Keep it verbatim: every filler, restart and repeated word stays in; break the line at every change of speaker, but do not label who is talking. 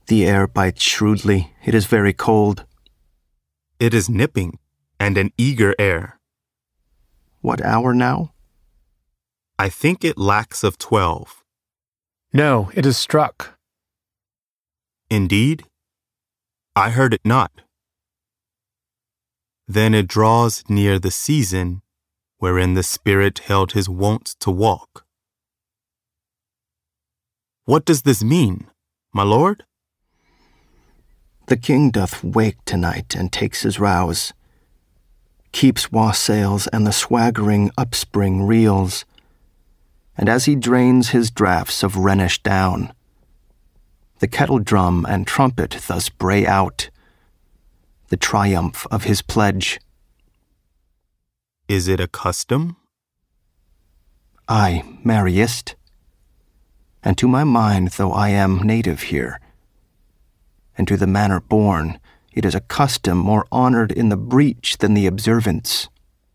The air bites shrewdly. It is very cold.
It is nipping, and an eager air.
What hour now?
I think it lacks of twelve.
No, it is struck.
Indeed, I heard it not. Then it draws near the season wherein the Spirit held his wont to walk. What does this mean, my lord?
The king doth wake tonight and takes his rouse, keeps wassails and the swaggering upspring reels, and as he drains his draughts of Rhenish down, the kettle drum and trumpet thus bray out the triumph of his pledge.
Is it a custom?
Aye, merriest. And to my mind, though I am native here, and to the manner born, it is a custom more honored in the breach than the observance.